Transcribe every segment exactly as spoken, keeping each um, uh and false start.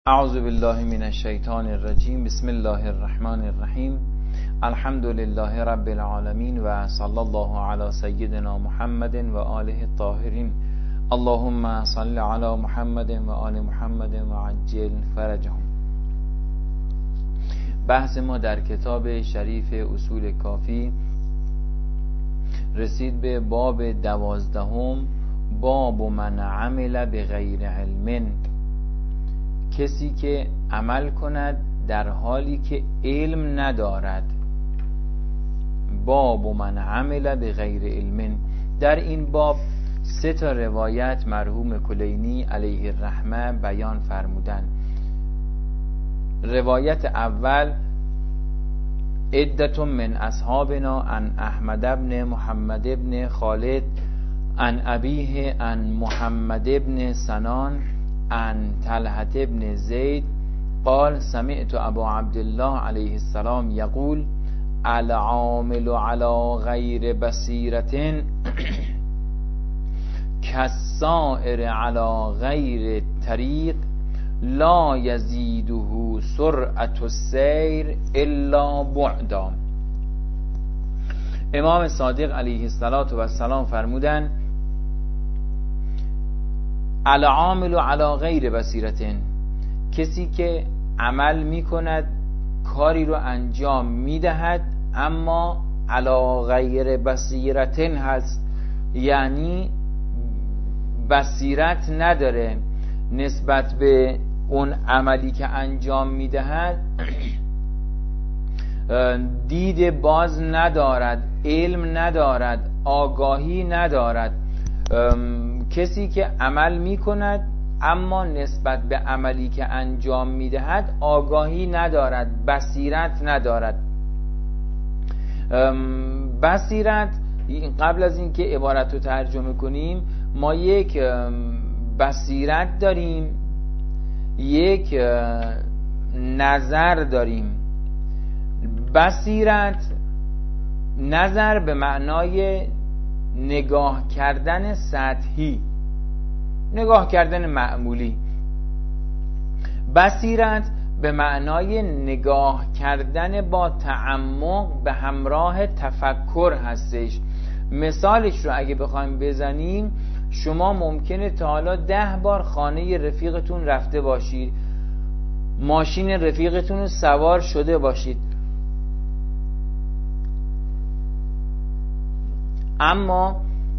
اعوذ بالله من الشیطان الرجیم. بسم الله الرحمن الرحیم. الحمد لله رب العالمین و صلی الله علی سیدنا محمد و آله الطاهرین. اللهم صل علی محمد و آل محمد و عجل فرجهم. بحث ما در کتاب شریف اصول کافی رسید به باب دوازدهم، باب من عمل بغیر علم، کسی که عمل کند در حالی که علم ندارد. باب من عمل بغیر علم. در این باب سه تا روایت مرحوم کلینی علیه الرحمه بیان فرمودند. روایت اول: عدت من اصحابنا عن احمد بن محمد بن خالد عن ابیه عن محمد بن سنان عن طلحة بن زید قال سمعت ابا عبدالله علیه السلام یقول العامل على غیر بصیرة کالسائر على غیر طریق لا یزیده سرعة السیر الا بعدا. امام صادق علیه السلام فرمودند العامل علی غیر بصیرة، کسی که عمل می کند، کاری رو انجام می دهد اما علی غیر بصیرة هست، یعنی بصیرت نداره نسبت به اون عملی که انجام می دهد، دید باز ندارد، علم ندارد، آگاهی ندارد. کسی که عمل می کند اما نسبت به عملی که انجام می دهد آگاهی ندارد، بصیرت ندارد. بصیرت، قبل از این که عبارت رو ترجمه کنیم، ما یک بصیرت داریم، یک نظر داریم. بصیرت، نظر به معنای نگاه کردن سطحی، نگاه کردن معمولی. بصیرت به معنای نگاه کردن با تعمق به همراه تفکر هستش. مثالش رو اگه بخوایم بزنیم، شما ممکنه تا حالا ده بار خانه رفیقتون رفته باشید، ماشین رفیقتون رو سوار شده باشید، اما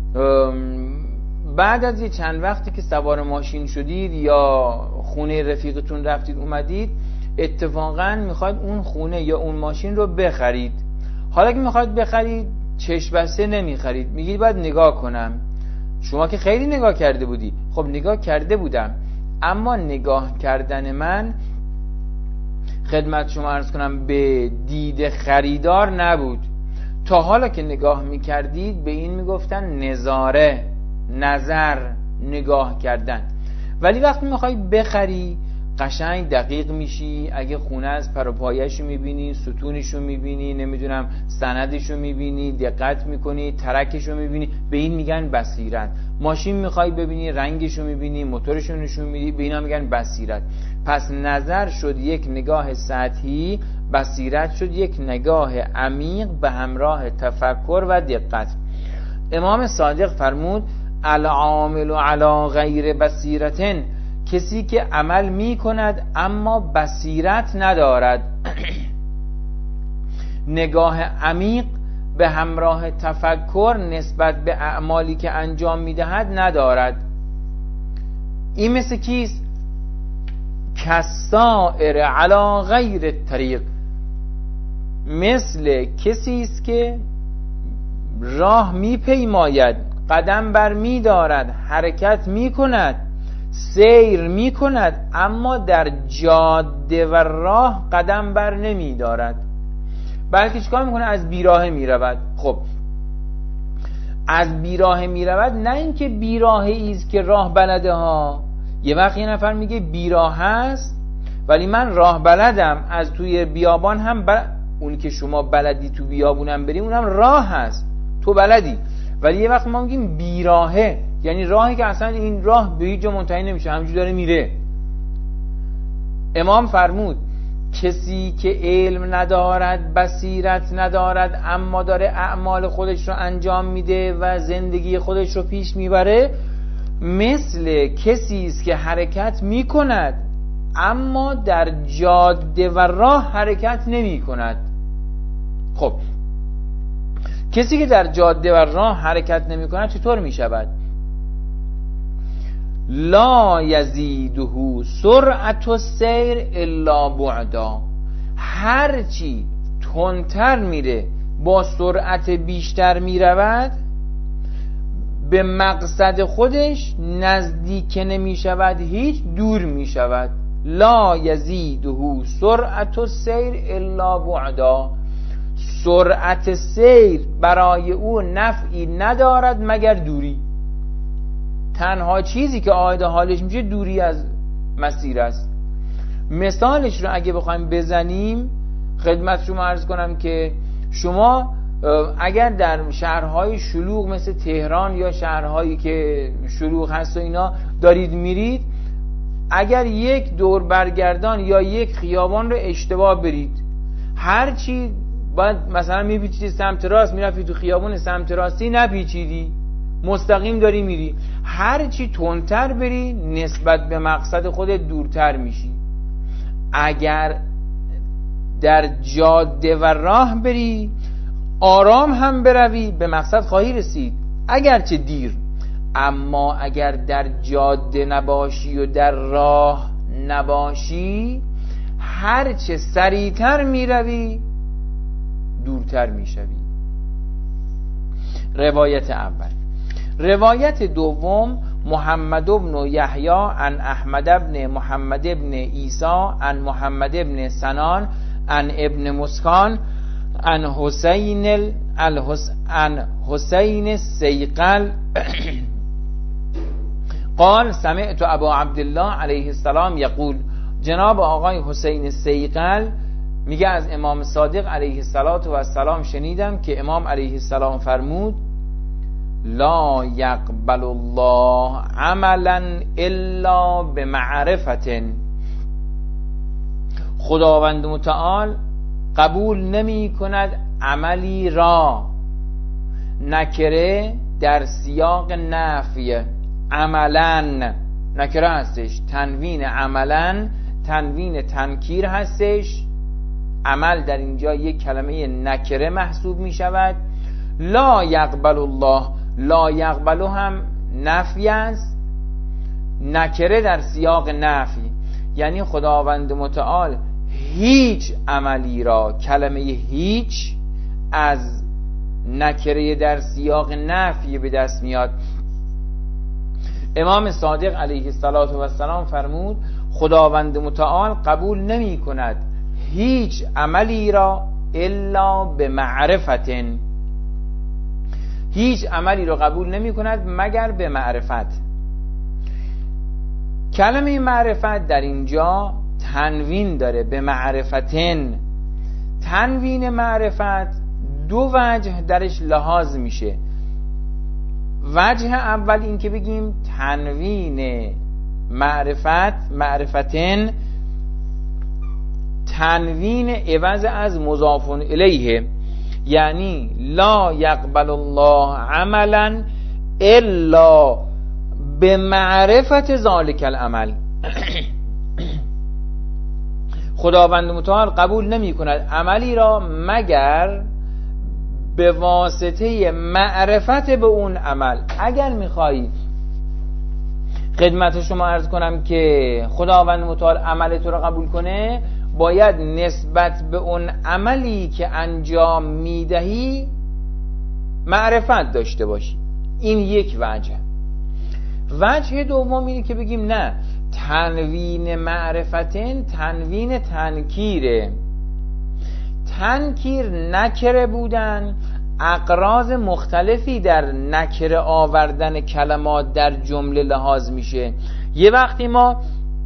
بعد از یه چند وقتی که سوار ماشین شدید یا خونه رفیقتون رفتید اومدید، اتفاقا میخواید اون خونه یا اون ماشین رو بخرید. حالا که میخواید بخرید چشم بسته نمیخرید، میگید باید نگاه کنم. شما که خیلی نگاه کرده بودی. خب نگاه کرده بودم، اما نگاه کردن من، خدمت شما عرض کنم، به دید خریدار نبود. تا حالا که نگاه میکردید به این میگفتن نظاره، نظر، نگاه کردن. ولی وقتی میخوای بخری قشنگ دقیق میشی. اگه خونه از پر و پایه‌شو میبینی، ستونشو میبینی، نمیدونم سندشو میبینی، دقت میکنی، ترکشو میبینی، به این میگن بصیرت. ماشین میخوای ببینی، رنگشو میبینی، موتورشو نشون میدی، به اینا میگن بصیرت. پس نظر شد یک نگاه سطحی، بصیرت شد یک نگاه عمیق به همراه تفکر و دقت. امام صادق فرمود العامل علی غیر بصیرة، کسی که عمل می کند اما بصیرت ندارد، نگاه عمیق به همراه تفکر نسبت به اعمالی که انجام می دهد ندارد. این مثل کیست؟ کالسائر علی غیر طریق، مثل کسی است که راه می پیماید، قدم بر می دارد، حرکت می کند، سیر می کند، اما در جاده و راه قدم بر نمی دارد، بلکه چیکار میکنه؟ از بیراهه می رود. خب از بیراهه می رود، نه اینکه بیراهه است که راه بلده ها. یه وقت یه نفر میگه بیراه هست ولی من راه بلدم، از توی بیابان هم بل... اون که شما بلدی تو بیابونم بریم اونم راه هست، تو بلدی. ولی یه وقت ما میگیم بیراهه، یعنی راهی که اصلا این راه به هیچ جا منتهی نمیشه، همینجوری داره میره. امام فرمود کسی که علم ندارد، بصیرت ندارد، اما داره اعمال خودش رو انجام میده و زندگی خودش رو پیش میبره، مثل کسی است که حرکت میکند اما در جاده و راه حرکت نمی کند. خب کسی که در جاده و راه حرکت نمی کند چطور می شود؟ لا یزیده سرعت السیر الا بعدا، هرچی تندتر میره با سرعت بیشتر میرود به مقصد خودش نزدیک نمی شود، هیچ دور می شود. لا یزیده سرعت السیر الا بعدا، سرعت سیر برای او نفعی ندارد مگر دوری. تنها چیزی که عائد حالش میشه دوری از مسیر است. مثالش رو اگه بخوایم بزنیم خدمت شما عرض کنم که شما اگر در شهرهای شلوغ مثل تهران یا شهرهایی که شلوغ هست و اینا دارید میرید، اگر یک دور برگردان یا یک خیابان رو اشتباه برید، هرچی باید مثلا میپیچیدی سمت راست میرفتی تو خیابان سمت راستی نپیچیدی، مستقیم داری میری، هرچی تندتر بری نسبت به مقصد خودت دورتر میشی. اگر در جاده و راه بری آرام هم بروی به مقصد خواهی رسید اگرچه دیر. اما اگر در جاده نباشی و در راه نباشی هرچه سریعتر میروی دورتر میشوی. روایت اول. روایت دوم محمد بن یحیی عن احمد بن محمد بن عیسی عن محمد بن سنان عن ابن مسکان عن حسین عن حسین السیقل قال سمعت ابا عبدالله علیه السلام یقول، جناب آقای حسین السیقل میگه از امام صادق علیه السلام شنیدم که امام علیه السلام فرمود لا یقبل الله عملا الا بمعرفت، خداوند متعال قبول نمی کند عملی را، نکره در سیاق نفی، عملا نکره هستش، تنوین عملا تنوین تنکیر هستش، عمل در اینجا یک کلمه نکره محسوب می شود. لا یقبل الله، لا یقبل هم نفی است، نکره در سیاق نفی، یعنی خداوند متعال هیچ عملی را، کلمه هیچ از نکره در سیاق نفی به دست میاد. امام صادق علیه السلام فرمود خداوند متعال قبول نمی کند هیچ عملی را الا به معرفت، هیچ عملی را قبول نمی کند مگر به معرفت. کلمه معرفت در اینجا تنوین داره، به معرفتن. تنوین معرفت دو وجه درش لحاظ میشه. وجه اول این که بگیم تنوین معرفت، معرفتن تنوین عوض از مضاف الیه، یعنی لا یقبل الله عملا الا به معرفت ذالک العمل. خداوند متعال قبول نمی کند عملی را مگر به واسطه معرفت به اون عمل. اگر میخوایی خدمت شما عرض کنم که خداوند متعال عمل تو را قبول کنه، باید نسبت به اون عملی که انجام میدهی معرفت داشته باشی. این یک وجه. وجه دوم اینه که بگیم نه، تنوین معرفتن تنوین تنکیره. تنکیر نکره بودن، اقراض مختلفی در نکره آوردن کلمات در جمله لحاظ میشه. یه وقتی ما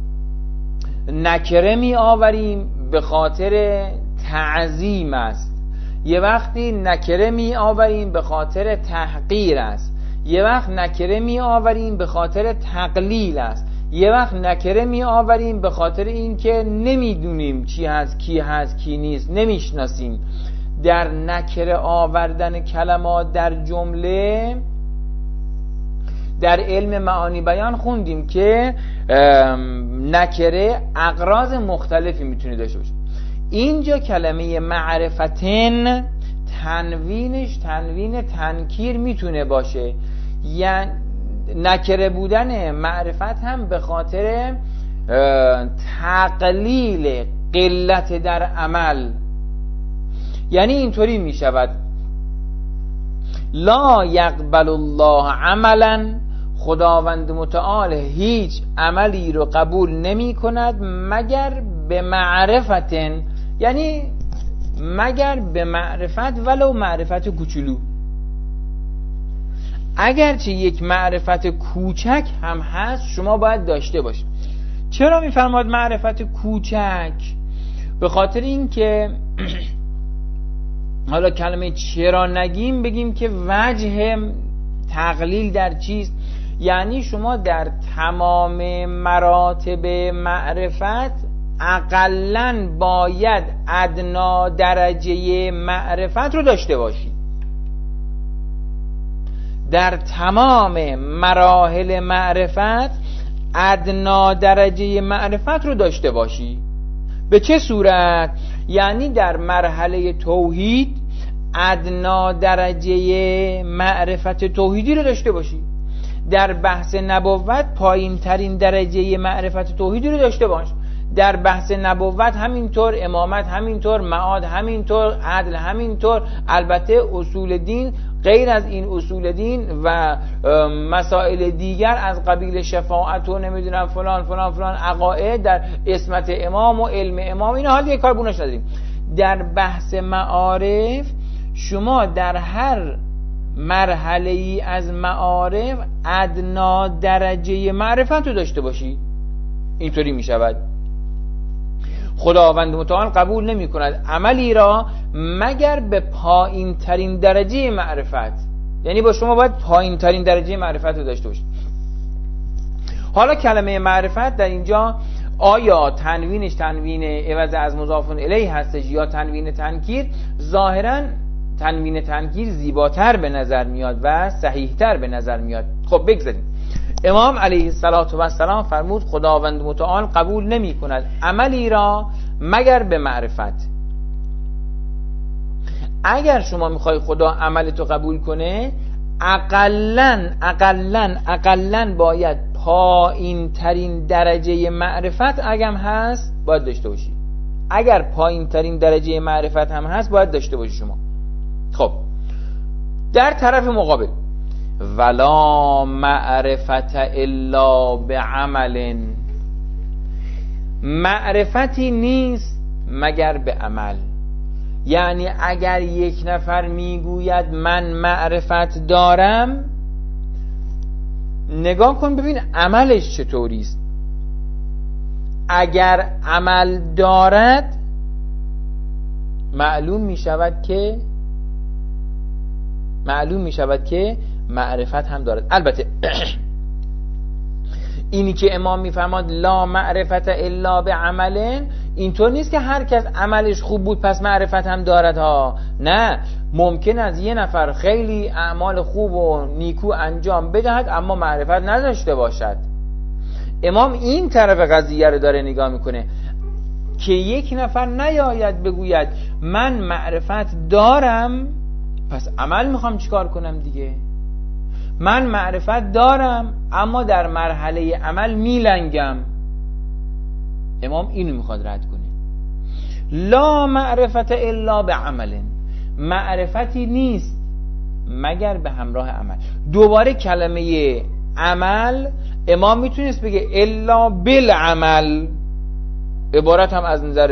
نکره می آوریم به خاطر تعظیم است، یه وقتی نکره می آوریم به خاطر تحقیر است، یه وقت نکره می آوریم به خاطر تقلیل است، یه وقت نکره می آوریم به خاطر اینکه نمیدونیم چی هست کی هست کی نیست، نمیشناسیم. در نکره آوردن کلمات در جمله در علم معانی بیان خوندیم که نکره اغراض مختلفی میتونه داشته باشه. اینجا کلمه معرفتن تنوینش تنوین تنکیر میتونه باشه، یعنی نکره بودن معرفت هم به خاطر تقلیل قلت در عمل. یعنی اینطوری میشود لا یقبل الله عملا، خداوند متعال هیچ عملی رو قبول نمی کند مگر به معرفتن، یعنی مگر به معرفت ولو معرفت کوچولو. اگرچه یک معرفت کوچک هم هست شما باید داشته باشید. چرا میفرماد معرفت کوچک؟ به خاطر این که حالا کلمه چرا نگیم بگیم که وجه تقلیل در چیست، یعنی شما در تمام مراتب معرفت اقلن باید ادنا درجه معرفت رو داشته باشی. در تمام مراحل معرفت ادنا درجه معرفت رو داشته باشی. به چه صورت؟ یعنی در مرحله توحید ادنا درجه معرفت توحیدی رو داشته باشی، در بحث نبوت پایین ترین درجه معرفت توحیدی رو داشته باش، در بحث نبوت همینطور، امامت همینطور، معاد همینطور، عدل همینطور. البته اصول دین غیر از این اصول دین و مسائل دیگر از قبیل شفاعت و نمیدونم فلان فلان فلان عقاید در عصمت امام و علم امام، اینا حال دیگه کار بونش نداریم. در بحث معارف شما در هر مرحله ای از معارف ادنا درجه معرفت رو داشته باشی. اینطوری می شود خداوند متعال قبول نمی کند عملی را مگر به پایین ترین درجه معرفت، یعنی با شما باید پایین ترین درجه معرفت رو داشته باشید. حالا کلمه معرفت در اینجا آیا تنوینش تنوین عوض از مضاف الیه هستش یا تنوین تنکیر؟ ظاهرا تنوین تنکیر زیباتر به نظر میاد و صحیحتر به نظر میاد. خب بگذاریم. امام علیه السلام فرمود خداوند متعال قبول نمی کند عملی را مگر به معرفت. اگر شما میخوای خدا عملتو قبول کنه اقلن اقلن اقلن باید پایین ترین درجه معرفت اگم هست باید داشته باشی. اگر پایین ترین درجه معرفت هم هست باید داشته باشی شما. خب در طرف مقابل ولا معرفت الا بعمل، معرفتی نیست مگر به عمل. یعنی اگر یک نفر میگوید من معرفت دارم، نگاه کن ببین عملش چطوری است. اگر عمل دارد معلوم می شود که معلوم می شود که معرفت هم دارد. البته اینی که امام میفرماد لا معرفت الا بعمل، اینطور نیست که هر کس عملش خوب بود پس معرفت هم دارد ها. نه، ممکن است یه نفر خیلی اعمال خوب و نیکو انجام بدهد اما معرفت نداشته باشد. امام این طرف قضیه رو داره نگاه میکنه که یک نفر نیاید بگوید من معرفت دارم پس عمل میخوام چیکار کنم دیگه. من معرفت دارم اما در مرحله عمل میلنگم. امام اینو میخواد رد کنه. لا معرفت الا بعمل، معرفتی نیست مگر به همراه عمل. دوباره کلمه عمل امام میتونست بگه الا بالعمل، عبارت هم از نظر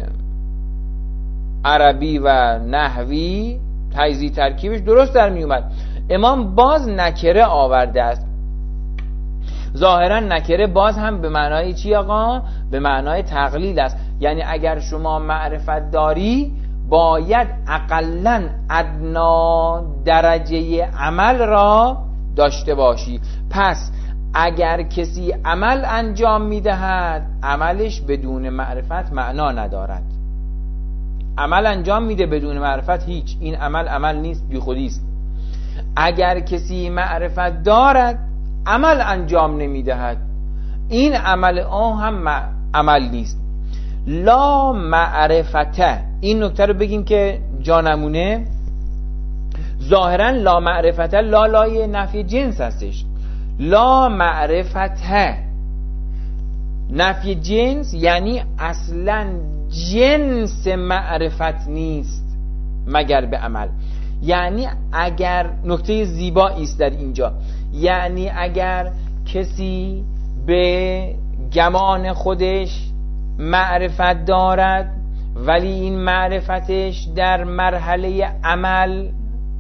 عربی و نحوی تجزیه ترکیبش درست در میومد. امام باز نکره آورده است. ظاهرا نکره باز هم به معنای چی آقا؟ به معنای تقلیل است. یعنی اگر شما معرفت داری باید اقلن ادنا درجه عمل را داشته باشی. پس اگر کسی عمل انجام میدهد عملش بدون معرفت معنا ندارد. عمل انجام میده بدون معرفت هیچ، این عمل عمل نیست، بی خودیست. اگر کسی معرفت دارد عمل انجام نمیدهد این عمل آن هم عمل نیست. لا معرفته، این نکته رو بگیم که جانمونه. ظاهرا لا معرفته لا لای نفی جنس هستش. لا معرفته نفی جنس یعنی اصلا جنس معرفت نیست مگر به عمل. یعنی اگر نکته زیبایی است در اینجا، یعنی اگر کسی به گمان خودش معرفت دارد ولی این معرفتش در مرحله عمل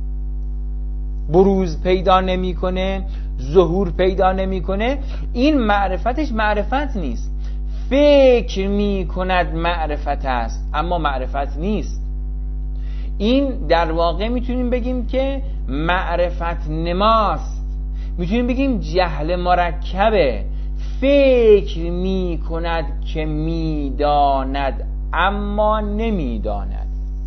بروز پیدا نمیکنه، ظهور پیدا نمیکنه، این معرفتش معرفت نیست. فکر میکند معرفت است اما معرفت نیست. این در واقع میتونیم بگیم که معرفت نماست، میتونیم بگیم جهل مرکبه. فکر میکند که میداند اما نمیداند.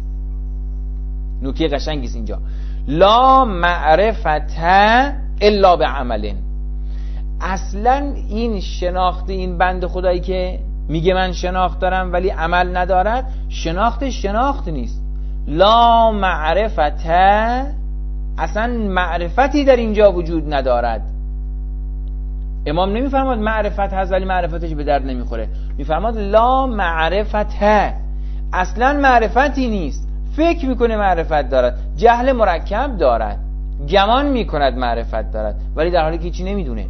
نکته قشنگی است اینجا. لا معرفت الا بعمل. اصلا این شناخت این بنده خدایی که میگه من شناخت دارم ولی عمل ندارد، شناختش شناخت نیست. لا معرفت، اصلا معرفتی در اینجا وجود ندارد. امام نمیفرماد معرفت هست ولی معرفتش به درد نمیخوره، میفرماد لا معرفت، اصلا معرفتی نیست. فکر میکنه معرفت دارد، جهل مرکب دارد، گمان میکند معرفت دارد ولی در حالی که هیچی نمیدونه.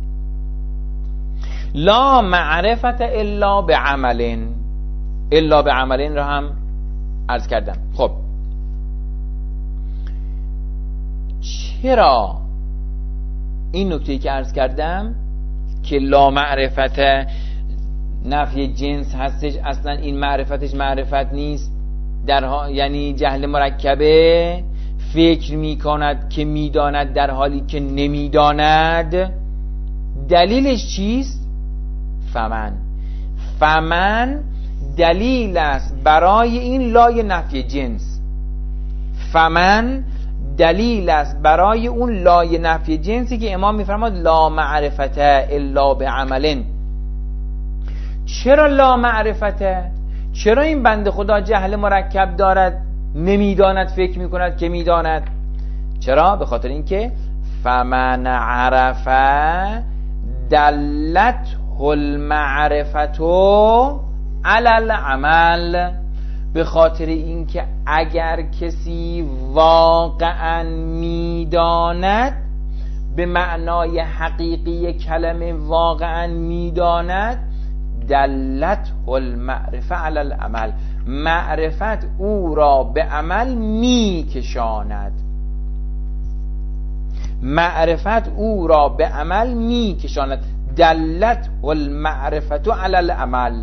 لا معرفت الا بعمل، الا بعمل را هم عرض کردم. خب چرا این نکته‌ای که عرض کردم که لا معرفت نفی جنس هستش، اصلا این معرفتش معرفت نیست، در ها... یعنی جهل مرکبه، فکر میکند که میداند در حالی که نمیداند. دلیلش چیست؟ فمن فمن دلیل است برای این لای نفی جنس. فمن دلیل است برای اون لای نفی جنسی که امام میفرماد لا معرفت الا بعمل. چرا لا معرفت؟ چرا این بنده خدا جهل مرکب دارد، نمیداند فکر میکند که میداند؟ چرا؟ به خاطر اینکه فمن عرف دلت المعرفت علی العمل. به خاطر اینکه اگر کسی واقعا میداند، به معنای حقیقی کلمه واقعا میداند، دلت المعرفه علی العمل، معرفت او را به عمل میکشاند. معرفت او را به عمل میکشاند. دلت المعرفت علی العمل.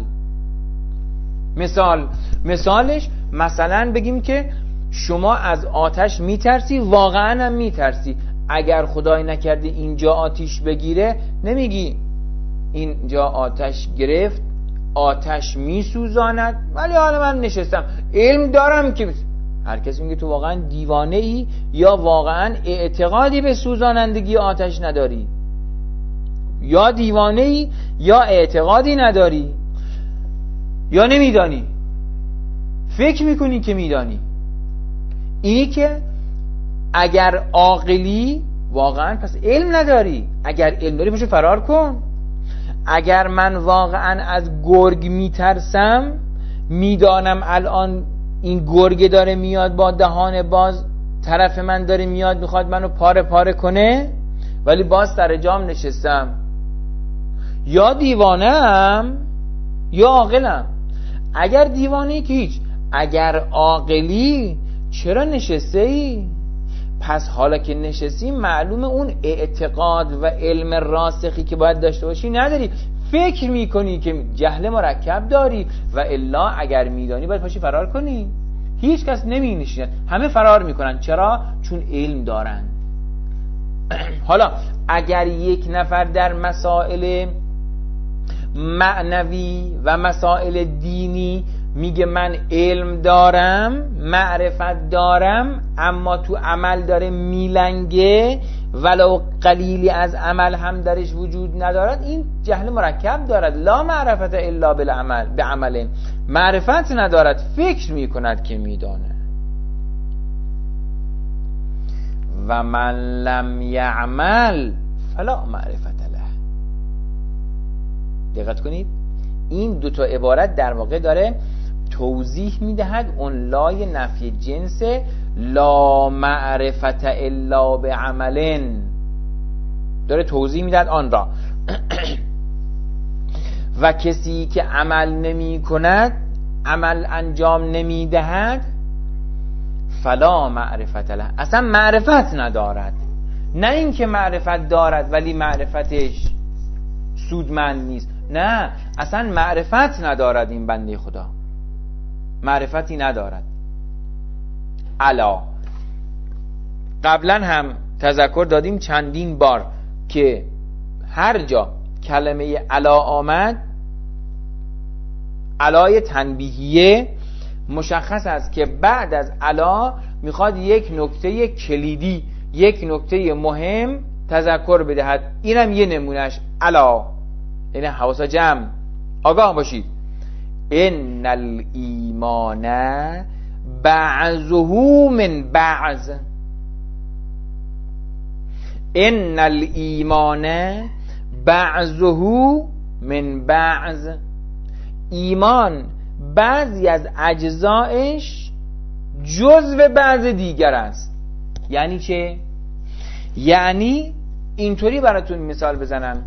مثال مثالش مثلا بگیم که شما از آتش میترسی، واقعا هم میترسی. اگر خدای نکرده اینجا آتش بگیره، نمیگی اینجا آتش گرفت، آتش میسوزاند ولی حالا من نشستم علم دارم که. هر کسی میگه تو واقعا دیوانه ای یا واقعا اعتقادی به سوزانندگی آتش نداری، یا دیوانه ای یا اعتقادی نداری یا نمیدانی، فکر میکنی که میدانی. اینی که اگر عاقلی واقعا پس علم نداری. اگر علم داری پاشو فرار کن. اگر من واقعا از گرگ میترسم، میدانم الان این گرگ داره میاد با دهان باز طرف من داره میاد میخواد منو پاره پاره کنه، ولی باز سر جام نشستم، یا دیوانه‌ام یا عاقلم. اگر دیوانه‌ای که هیچ، اگر عاقلی چرا نشسته ای؟ پس حالا که نشستی معلومه اون اعتقاد و علم راسخی که باید داشته باشی نداری، فکر میکنی که جهل مرکب داری و الا اگر میدانی باید پاشی فرار کنی. هیچ کس نمی نشیند، همه فرار میکنن. چرا؟ چون علم دارن. حالا اگر یک نفر در مسائل معنوی و مسائل دینی میگه من علم دارم، معرفت دارم، اما تو عمل داره میلنگه، ولو قلیلی از عمل هم درش وجود ندارد، این جهل مرکب دارد. لا معرفت الا بالعمل، به عمل معرفت ندارد، فکر میکند که میدانه. و من لم یعمل فلا معرفت له. دقت کنید، این دو تا عبارت در واقع داره توضیح میدهد اون لای نفی جنس لا معرفت الا بعمل، داره توضیح میدهد آن را. و کسی که عمل نمی کند، عمل انجام نمی دهد، فلا معرفت له، اصلا معرفت ندارد. نه اینکه معرفت دارد ولی معرفتش سودمند نیست، نه، اصلا معرفت ندارد این بنده خدا، معرفتی ندارد. الا، قبلا هم تذکر دادیم چندین بار که هر جا کلمه الا آمد، علای تنبیهیه، مشخص است که بعد از الا میخواد یک نکته کلیدی، یک نکته مهم تذکر بدهد. اینم یه نمونهش الا، یعنی حواس جمع، آگاه باشید. ان الایمان بعضه من بعض، ان الایمان بعضه من بعض، ایمان بعضی از اجزایش جزو بعض دیگر است. یعنی چه؟ یعنی اینطوری براتون مثال بزنم،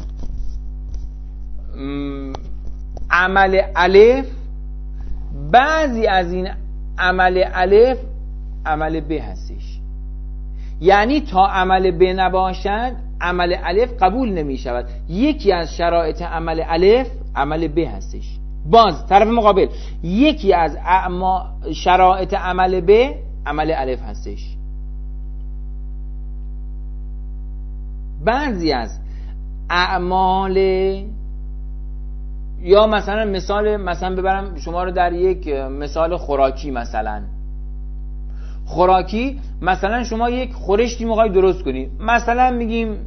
عمل الف، بعضی از این عمل الف عمل ب هستش. یعنی تا عمل ب نباشد عمل الف قبول نمی شود. یکی از شرایط عمل الف عمل ب هستش. باز طرف مقابل یکی از اعما شرایط عمل ب عمل الف هستش. بعضی از اعمال، یا مثلا مثال مثلا ببرم شما رو در یک مثال خوراکی، مثلا خوراکی، مثلا شما یک خورشتی میخوای درست کنی، مثلا میگیم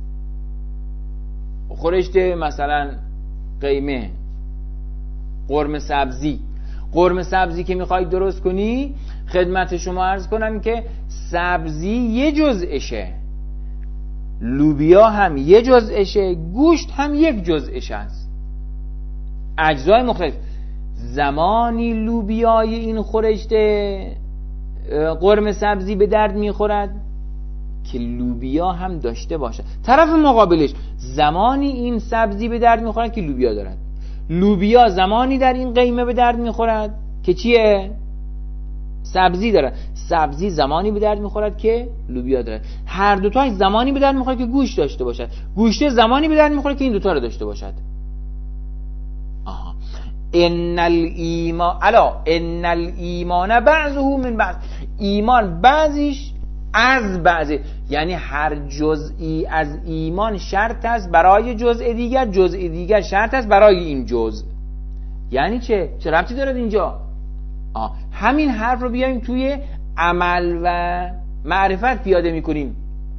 خورشت مثلا قیمه، قرمه سبزی. قرمه سبزی که میخوای درست کنی، خدمت شما عرض کنم که سبزی یه جزءشه، لوبیا هم یه جزءشه، گوشت هم یک جزءش است، اجزای مختلف. زمانی لوبیای این خورشت قرمه سبزی به درد میخورد که لوبیا هم داشته باشد. طرف مقابلش زمانی این سبزی به درد میخورد که لوبیا دارد. لوبیا زمانی در این قیمه به درد میخورد که چیه؟ سبزی دارد. سبزی زمانی به درد میخورد که لوبیا دارد. هر دوتا زمانی به درد میخورد که گوشت داشته باشد. گوشت زمانی به درد میخورد که این دوتا رو داشته باشد. آها. ان الایمان الا ان الایمان بعضه من بعض، ایمان بعضیش از بعضی، یعنی هر جزئی از ایمان شرط است برای جزء دیگر، جزء دیگر شرط است برای این جزء. یعنی چه؟ چه ربطی دارد اینجا؟ آه. همین حرف رو بیایم توی عمل و معرفت پیاده میکنیم.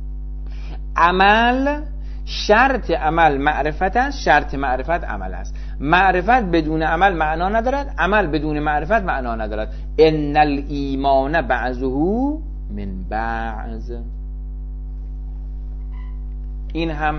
عمل، شرط عمل معرفت است، شرط معرفت عمل است. معرفت بدون عمل معنا ندارد، عمل بدون معرفت معنا ندارد. ان الایمان بعضه من بعض. این هم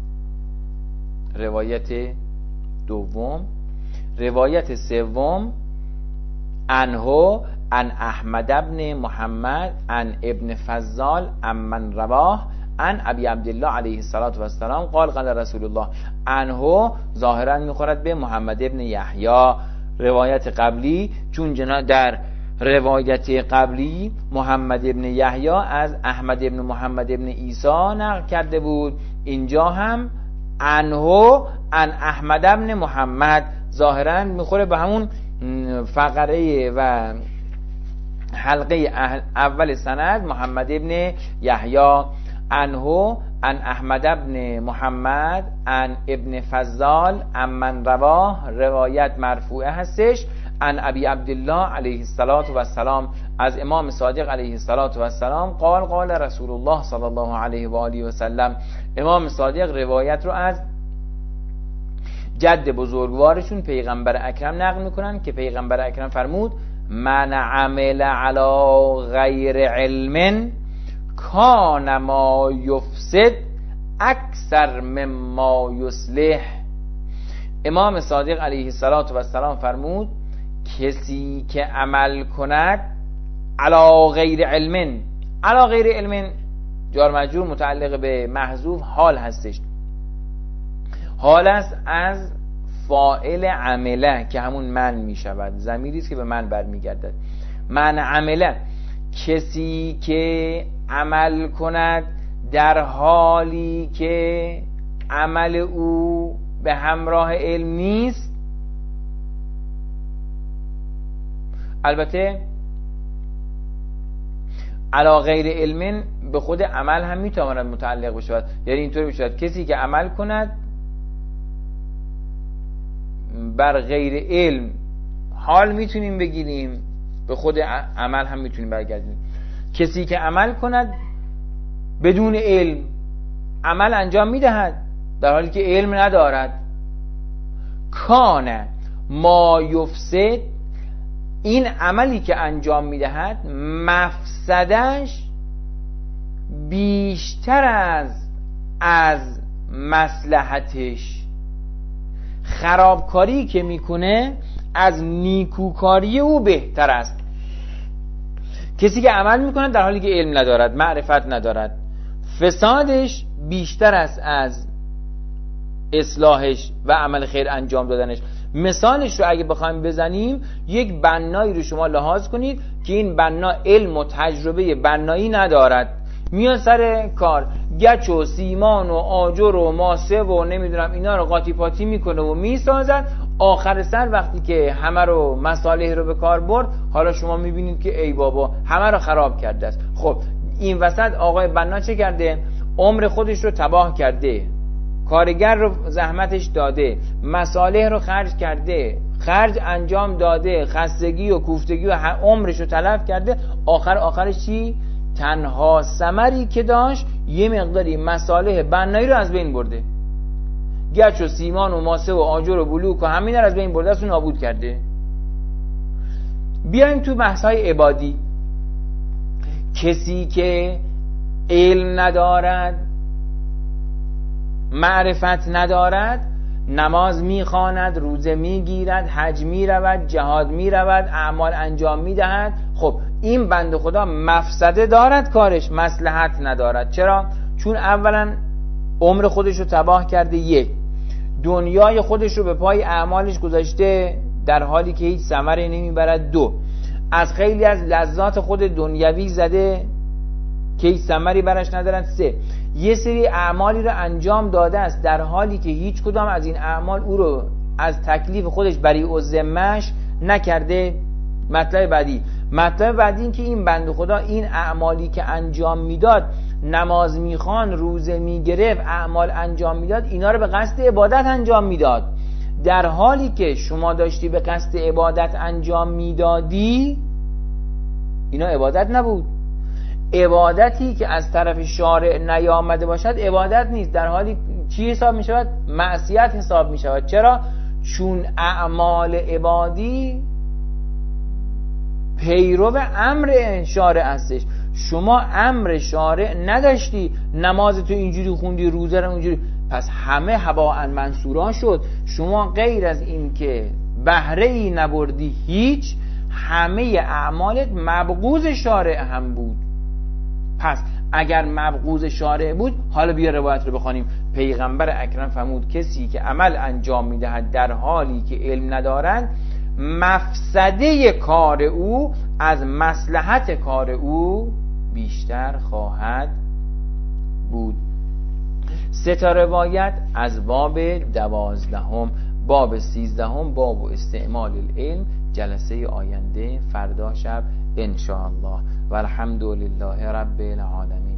روایت دوم. روایت سوم، عنه عن احمد بن محمد عن ابن فضال عن من رواه عن ابی عبدالله علیه الصلاة و السلام قال قال رسول الله. عنه ظاهرا میخورد به محمد ابن یحیی. روایت قبلی، چون جنا در روایت قبلی محمد ابن یحیی از احمد ابن محمد ابن عیسی نقل کرده بود، اینجا هم عنه عن احمد ابن محمد، ظاهرا میخوره به همون فقره و حلقه اول سند محمد ابن یحیی عنه عن احمد ابن محمد عن ابن فضال عن من رواه، روایت مرفوعه هستش، عن ابی عبدالله علیه الصلاة و السلام، از امام صادق علیه الصلاة و السلام، قال قال رسول الله صلی الله علیه و آله و سلم، امام صادق روایت رو از جد بزرگوارشون پیغمبر اکرم نقل میکنن که پیغمبر اکرم فرمود من عمل علی غیر علم کان ما یفسد اکثر مما یصلح. امام صادق علیه الصلاة و السلام فرمود کسی که عمل کند علی غیر علم، علی غیر علم جار مجرور متعلق به محذوف حال هستش، حال است از فاعل عمله که همون من می شود، ضمیری است که به من برمیگردد. من عمله، کسی که عمل کند در حالی که عمل او به همراه علم نیست. البته علی غیر علم به خود عمل هم میتواند متعلق بشود، یعنی اینطور میشود کسی که عمل کند بر غیر علم، حال میتونیم بگیریم، به خود عمل هم میتونیم برگردیم. کسی که عمل کند بدون علم، عمل انجام میدهد در حالی که علم ندارد، کان ما یفسد، این عملی که انجام میدهد مفسدش بیشتر از از مصلحتش، خرابکاری که میکنه از نیکوکاری او بهتر است. کسی که عمل میکنه در حالی که علم ندارد، معرفت ندارد، فسادش بیشتر است از اصلاحش و عمل خیر انجام دادنش. مثالش رو اگه بخوایم بزنیم، یک بنایی رو شما لحاظ کنید که این بنا علم و تجربه بنایی ندارد، میاد سر کار گچ و سیمان و آجر و ماسه و نمیدونم اینا رو قاطی پاتی میکنه و میسازد، آخر سر وقتی که همه رو مصالح رو به کار برد، حالا شما میبینید که ای بابا همه رو خراب کرده است. خب این وسط آقای بنا چه کرده؟ عمر خودش رو تباه کرده، کارگر رو زحمتش داده، مصالح رو خرج کرده، خرج انجام داده، خستگی و کوفتگی و عمرش رو تلف کرده، آخر آخرش چی؟ تنها ثمری که داشت یه مقداری مصالح بنایی رو از بین برده، گچ و سیمان و ماسه و آجر و بلوک و همین رو از بین برده است و نابود کرده. بیایم تو بحث‌های عبادی. کسی که علم ندارد، معرفت ندارد، نماز میخواند، روزه میگیرد، حج میرود، جهاد میرود، اعمال انجام میدهد، خب این بنده خدا مفسده دارد کارش، مصلحت ندارد. چرا؟ چون اولا عمر خودش رو تباه کرده، یک، دنیای خودش رو به پای اعمالش گذاشته در حالی که هیچ ثمری نمیبرد، دو، از خیلی از لذات خود دنیوی زده که هیچ ثمری برش ندارد، سه، یه سری اعمالی رو انجام داده است در حالی که هیچ کدام از این اعمال او رو از تکلیف خودش بری و ذمه‌اش نکرده. مطلب بعدی مطلب بعدی این که این بنده خدا این اعمالی که انجام میداد، نماز میخوان، روزه میگرفت، اعمال انجام میداد، اینا رو به قصد عبادت انجام میداد، در حالی که شما داشتی به قصد عبادت انجام میدادی اینا عبادت نبود. عبادتی که از طرف شارع نیامده باشد عبادت نیست، در حالی چی حساب می شود؟ معصیت حساب می شود. چرا؟ چون اعمال عبادی پیرو امر شارع هستش. شما امر شارع نداشتی، نماز تو اینجوری خوندی، روزه رو اینجوری، پس همه هباء منصورا شد. شما غیر از این که بهره ای نبردی هیچ، همه اعمالت مبغوض شارع هم بود. پس اگر مبغوض شارع بود، حالا بیا روایت رو بخوانیم. پیغمبر اکرم فرمود کسی که عمل انجام میدهد در حالی که علم ندارد، مفسده کار او از مصلحت کار او بیشتر خواهد بود. سه تا روایت از باب دوازدهم. باب سیزدهم باب استعمال العلم، جلسه آینده فردا شب ان شاء الله. و الحمد لله رب العالمین.